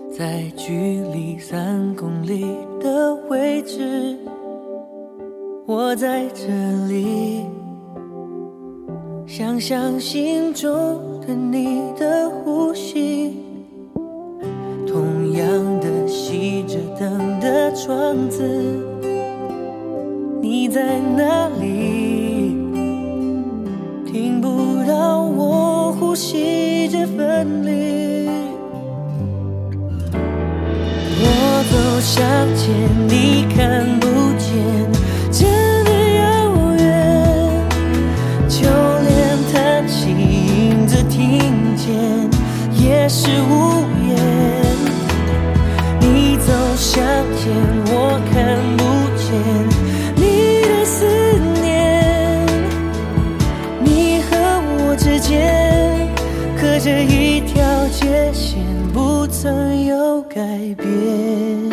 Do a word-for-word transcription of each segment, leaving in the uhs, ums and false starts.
在距离三公里的位置，我在这里，想象心中的你的呼吸，同样的熄着灯的窗子，你在哪里？听不到我呼吸着分离，我走向前，你看不见，真的遥远，就连叹息影子听见也是无言。你走向前，我看不见你的思念，你和我之间隔着一条界线，不曾有改变。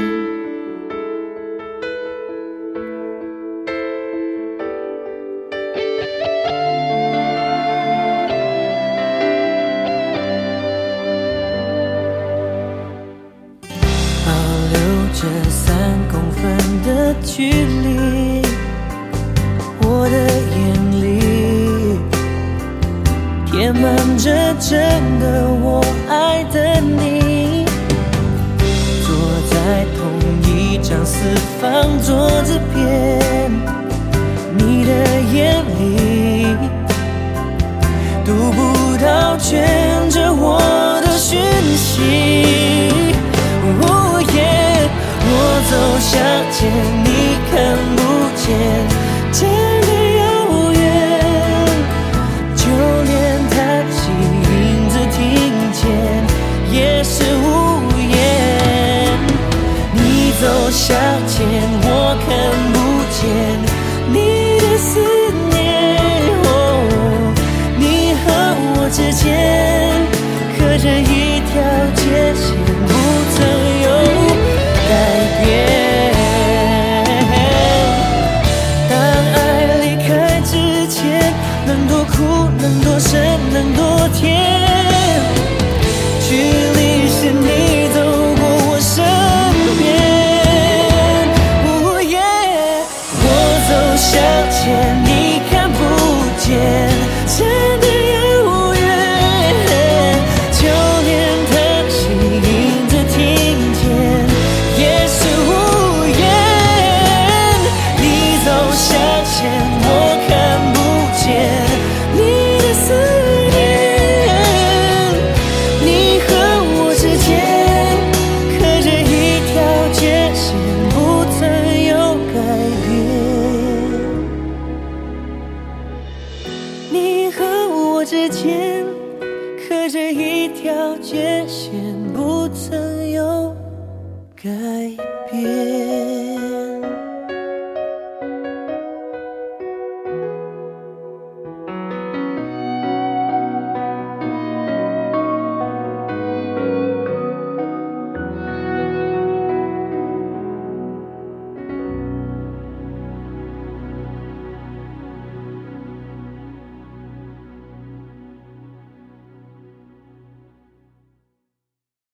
保留着三公分的距离，我的眼里填满着整个我爱的你，坐在同一张四方桌子边，你的眼里读不到圈着我的讯息。哦耶，我走向前，你看不见，真的遥远，就连叹息影子听见也是无言。你走向前，我看不见你的思念，哦，你和我之间隔着一条界线，不曾有改变。当爱离开之前，能多苦，能多深，能多甜，距离是你走过我身边。哦耶，我走向前，你看不见，真的遥远，就连叹息影子听见也是无言。你走向前，我看不见你的思念，你和我之间隔着一条界线，不曾有改变。你和我之间隔着一条界线，不曾有改变。